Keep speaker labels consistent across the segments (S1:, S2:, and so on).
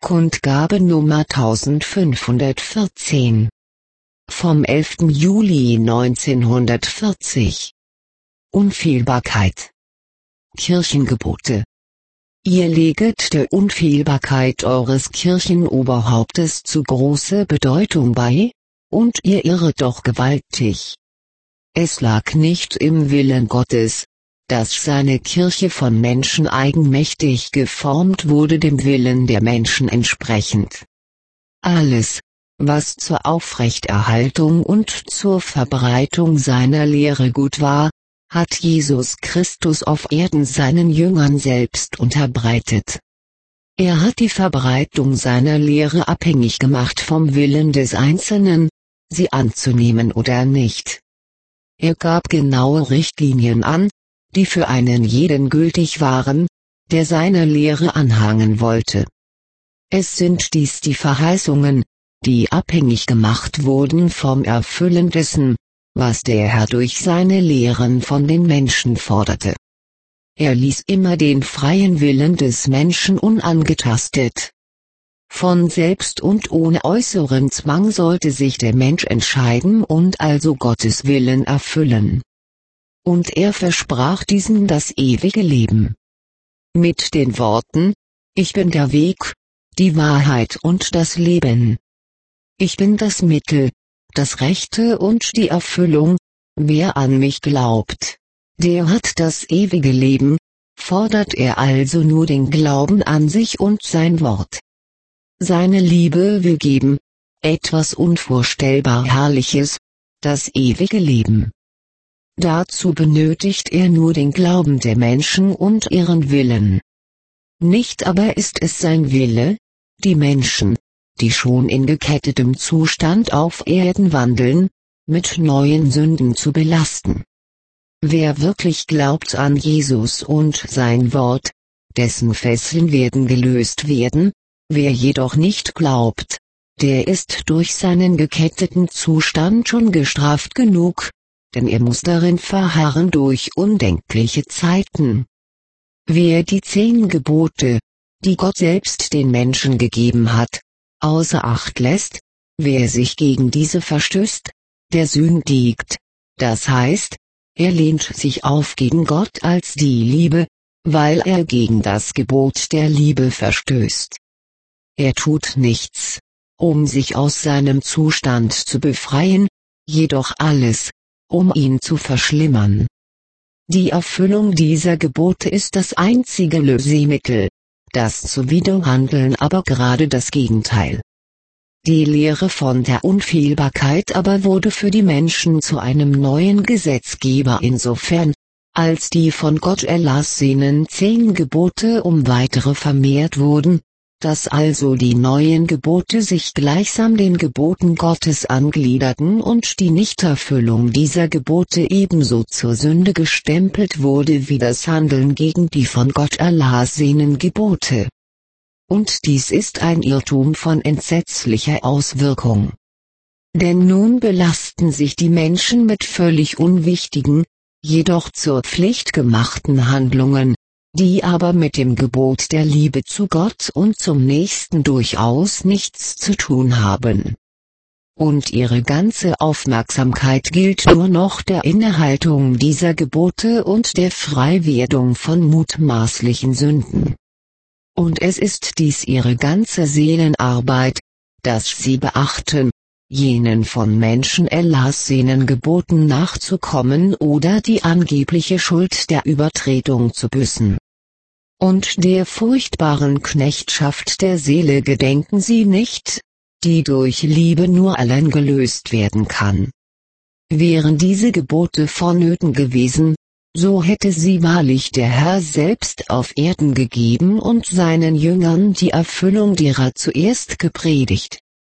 S1: Kundgabe Nummer 1514. Vom 11. Juli 1940. Unfehlbarkeit. Kirchengebote. Ihr leget der Unfehlbarkeit eures Kirchenoberhauptes zu große Bedeutung bei, und ihr irret doch gewaltig. Es lag nicht im Willen Gottes, dass seine Kirche von Menschen eigenmächtig geformt wurde, dem Willen der Menschen entsprechend. Alles, was zur Aufrechterhaltung und zur Verbreitung seiner Lehre gut war, hat Jesus Christus auf Erden seinen Jüngern selbst unterbreitet. Er hat die Verbreitung seiner Lehre abhängig gemacht vom Willen des Einzelnen, sie anzunehmen oder nicht. Er gab genaue Richtlinien an, die für einen jeden gültig waren, der seiner Lehre anhangen wollte. Es sind dies die Verheißungen, die abhängig gemacht wurden vom Erfüllen dessen, was der Herr durch seine Lehren von den Menschen forderte. Er ließ immer den freien Willen des Menschen unangetastet. Von selbst und ohne äußeren Zwang sollte sich der Mensch entscheiden und also Gottes Willen erfüllen. Und er versprach diesen das ewige Leben. Mit den Worten: Ich bin der Weg, die Wahrheit und das Leben. Ich bin das Mittel, das Rechte und die Erfüllung. Wer an mich glaubt, der hat das ewige Leben. Fordert er also nur den Glauben an sich und sein Wort. Seine Liebe will geben, etwas unvorstellbar Herrliches, das ewige Leben. Dazu benötigt er nur den Glauben der Menschen und ihren Willen. Nicht aber ist es sein Wille, die Menschen, die schon in gekettetem Zustand auf Erden wandeln, mit neuen Sünden zu belasten. Wer wirklich glaubt an Jesus und sein Wort, dessen Fesseln werden gelöst werden, wer jedoch nicht glaubt, der ist durch seinen geketteten Zustand schon gestraft genug, denn er muss darin verharren durch undenkliche Zeiten. Wer die 10 Gebote, die Gott selbst den Menschen gegeben hat, außer Acht lässt, wer sich gegen diese verstößt, der sündigt, das heißt, er lehnt sich auf gegen Gott als die Liebe, weil er gegen das Gebot der Liebe verstößt. Er tut nichts, um sich aus seinem Zustand zu befreien, jedoch alles, um ihn zu verschlimmern. Die Erfüllung dieser Gebote ist das einzige Lösemittel, das Zuwiderhandeln aber gerade das Gegenteil. Die Lehre von der Unfehlbarkeit aber wurde für die Menschen zu einem neuen Gesetzgeber insofern, als die von Gott erlassenen 10 Gebote um weitere vermehrt wurden, dass also die neuen Gebote sich gleichsam den Geboten Gottes angliederten und die Nichterfüllung dieser Gebote ebenso zur Sünde gestempelt wurde wie das Handeln gegen die von Gott erlassenen Gebote. Und dies ist ein Irrtum von entsetzlicher Auswirkung. Denn nun belasten sich die Menschen mit völlig unwichtigen, jedoch zur Pflicht gemachten Handlungen, die aber mit dem Gebot der Liebe zu Gott und zum Nächsten durchaus nichts zu tun haben. Und ihre ganze Aufmerksamkeit gilt nur noch der Innehaltung dieser Gebote und der Freiwerdung von mutmaßlichen Sünden. Und es ist dies ihre ganze Seelenarbeit, dass sie beachten, jenen von Menschen erlassenen Geboten nachzukommen oder die angebliche Schuld der Übertretung zu büßen. Und der furchtbaren Knechtschaft der Seele gedenken sie nicht, die durch Liebe nur allein gelöst werden kann. Wären diese Gebote vonnöten gewesen, so hätte sie wahrlich der Herr selbst auf Erden gegeben und seinen Jüngern die Erfüllung derer zuerst gepredigt.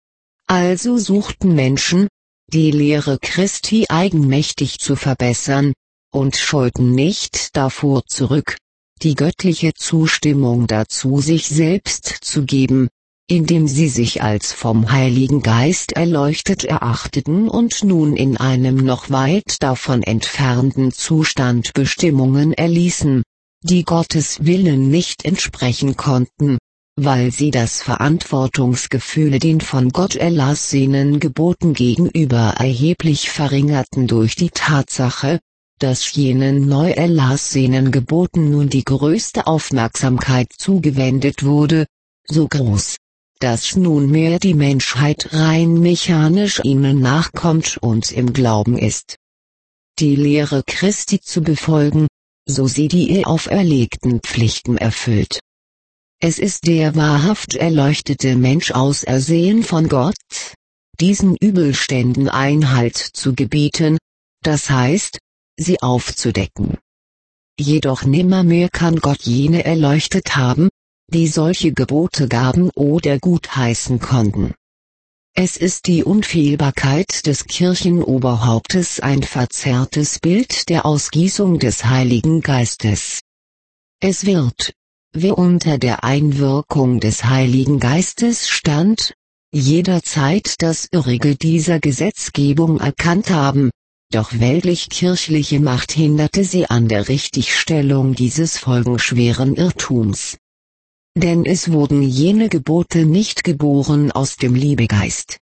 S1: Also suchten Menschen, die Lehre Christi eigenmächtig zu verbessern, und scheuten nicht davor zurück, die göttliche Zustimmung dazu sich selbst zu geben, indem sie sich als vom Heiligen Geist erleuchtet erachteten und nun in einem noch weit davon entfernten Zustand Bestimmungen erließen, die Gottes Willen nicht entsprechen konnten, weil sie das Verantwortungsgefühl den von Gott erlassenen Geboten gegenüber erheblich verringerten durch die Tatsache, dass jenen neu erlassenen Geboten nun die größte Aufmerksamkeit zugewendet wurde, so groß, dass nunmehr die Menschheit rein mechanisch ihnen nachkommt und im Glauben ist, die Lehre Christi zu befolgen, so sie die ihr auferlegten Pflichten erfüllt. Es ist der wahrhaft erleuchtete Mensch ausersehen von Gott, diesen Übelständen Einhalt zu gebieten, das heißt, sie aufzudecken. Jedoch nimmermehr kann Gott jene erleuchtet haben, die solche Gebote gaben oder gutheißen konnten. Es ist die Unfehlbarkeit des Kirchenoberhauptes ein verzerrtes Bild der Ausgießung des Heiligen Geistes. Es wird, wer unter der Einwirkung des Heiligen Geistes stand, jederzeit das Irrige dieser Gesetzgebung erkannt haben, doch weltlich-kirchliche Macht hinderte sie an der Richtigstellung dieses folgenschweren Irrtums. Denn es wurden jene Gebote nicht geboren aus dem Liebegeist.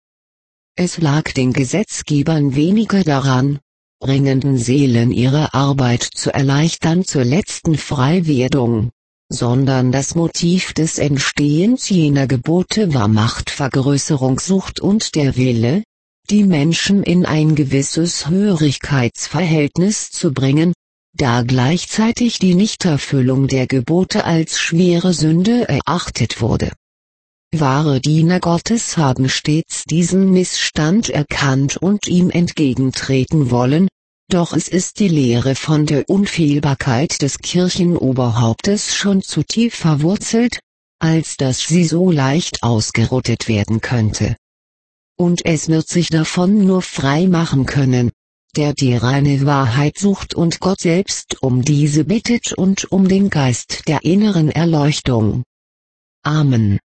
S1: Es lag den Gesetzgebern weniger daran, ringenden Seelen ihre Arbeit zu erleichtern zur letzten Freiwerdung, sondern das Motiv des Entstehens jener Gebote war Machtvergrößerungssucht und der Wille, die Menschen in ein gewisses Hörigkeitsverhältnis zu bringen, da gleichzeitig die Nichterfüllung der Gebote als schwere Sünde erachtet wurde. Wahre Diener Gottes haben stets diesen Missstand erkannt und ihm entgegentreten wollen, doch es ist die Lehre von der Unfehlbarkeit des Kirchenoberhauptes schon zu tief verwurzelt, als dass sie so leicht ausgerottet werden könnte. Und es wird sich davon nur frei machen können, der die reine Wahrheit sucht und Gott selbst um diese bittet und um den Geist der inneren Erleuchtung. Amen.